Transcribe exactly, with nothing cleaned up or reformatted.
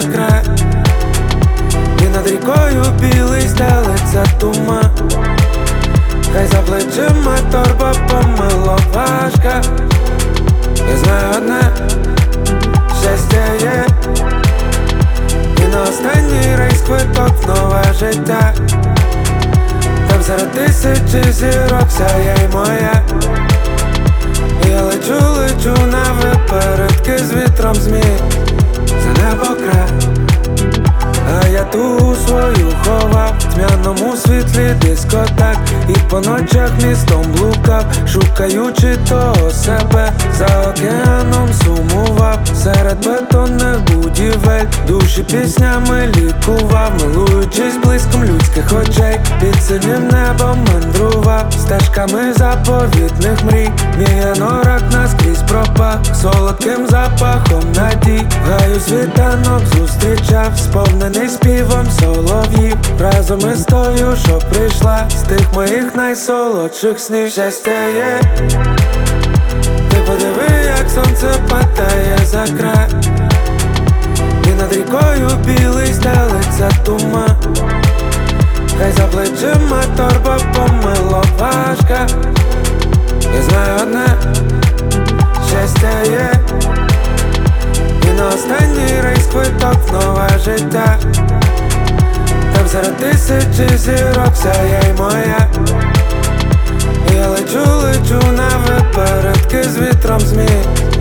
за край, і над рікою білий стелиться туман. Хай за плечима торба помиловашка. Я знаю одне, щастя є, і на останній рейс квиток в нове життя. Там серед тисячі зірок сяє й моя. Я лечу, лечу на випередки з вітром змій за небо край. А я ту свою ховав в тьмяному світлі дискотек, і по ночах містом блукав, шукаючи того себе. За океаном сумував, серед бетонних будівель, душі піснями лікував, милуючись блиском людських очей. Під синім небом мандрував, стежками заповітних мрій. Мій анорак наскрізь пропах, солодким запахом надій. Гаю світанок зустрічав, сповнений співом солов'їв. Разом із тою, що прийшла з тих моїх найсолодших снів. Щастя є, ти подиви, як сонце падає за край, і над рікою білий стелиться туман. Хай за плечима торба помиловашка. Я знаю одне, щастя є, і на останній рейс квиток в нове життя. Там серед тисячі зірок сяє й моя. Я лечу, лечу на випередки з вітром змій